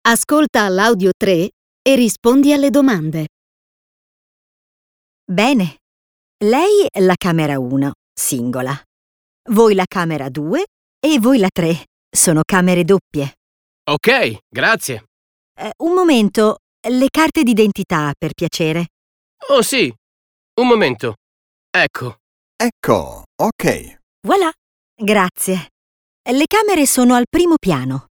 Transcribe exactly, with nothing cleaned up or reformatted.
Ascolta l'audio tre e rispondi alle domande. Bene. Lei la camera uno, singola. Voi la camera due e voi la tre. Sono camere doppie. Ok, grazie. Eh, un momento, le carte d'identità, per piacere. Oh sì, un momento. Ecco. Ecco, ok. Voilà. Grazie. Le camere sono al primo piano.